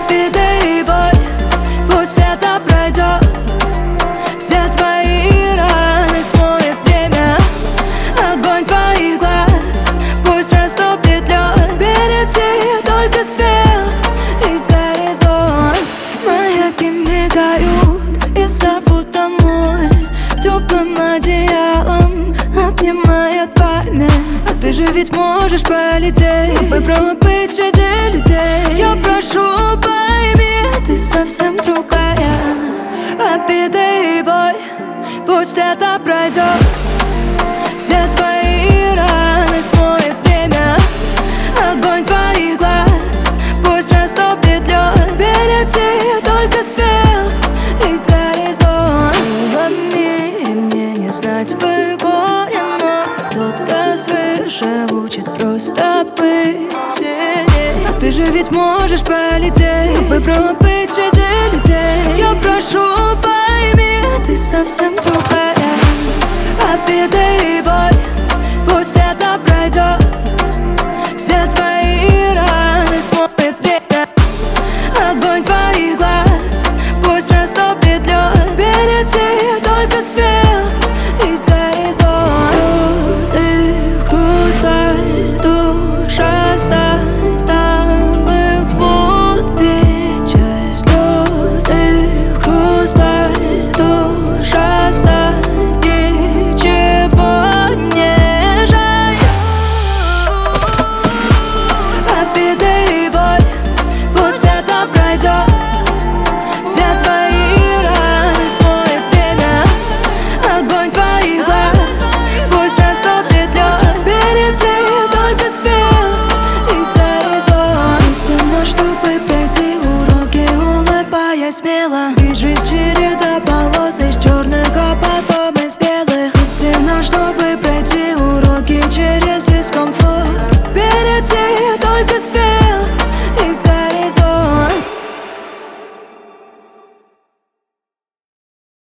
Обида и боль, пусть это пройдет. Все твои раны смоет время. Огонь твоих глаз пусть растопит лед. Впереди только свет и горизонт. Маяки мигают и зовут домой. Теплым одеялом обнимает память. А ты же ведь можешь полететь. Выбрала быть среди людей. Я прошу, пойми, ты совсем другая. Обида и боль, пусть это пройдет. Все твои раны смоет время. Огонь твоих глаз пусть растопит лед. Впереди только свет и горизонт. В мире мне не знать бы горя, но кто-то свыше учит просто быть сильней. А ты же ведь можешь полететь. Выбрала быть среди людей. Я прошу, пойми, ты совсем другая. Обида и боль,